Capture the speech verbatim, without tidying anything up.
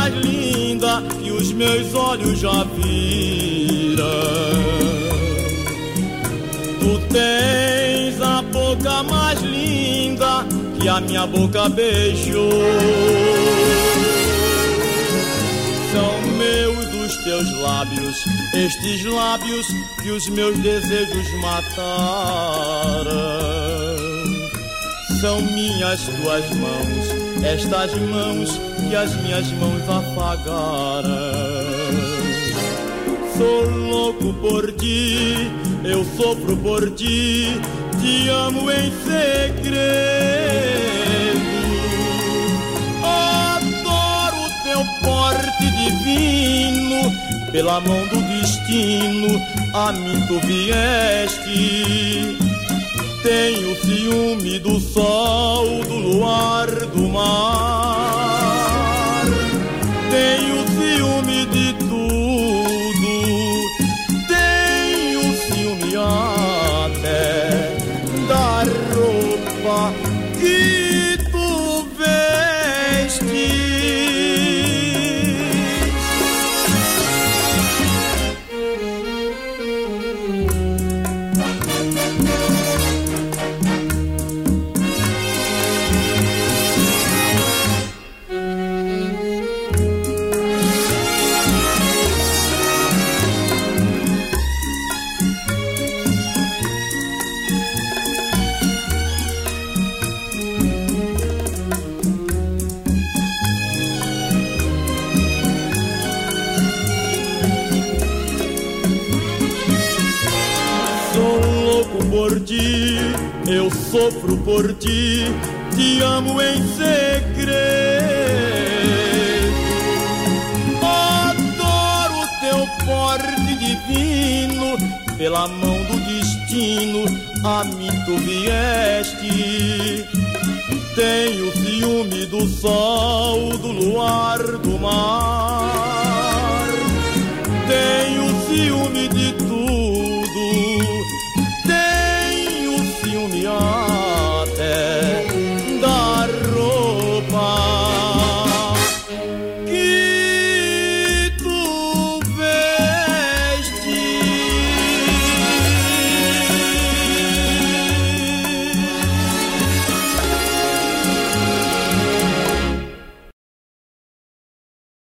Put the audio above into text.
mais linda que os meus olhos já viram. Tu tens a boca mais linda que a minha boca beijou. São meus os teus lábios, estes lábios que os meus desejos mataram. São minhas tuas mãos, estas mãos que as minhas mãos afagaram. Sou louco por ti, eu sofro por ti, te amo em segredo. Adoro o teu porte divino, pela mão do destino a mim tu vieste. Tenho ciúme do sol, do luar, do mar. Tenho ciúme de tudo. Tenho ciúme até da roupa que tu vestes. Por ti, eu sofro por ti, te amo em segredo. Adoro o teu porte divino, pela mão do destino a mim tu vieste. Tenho ciúme do sol, do luar, do mar. Tenho ciúme de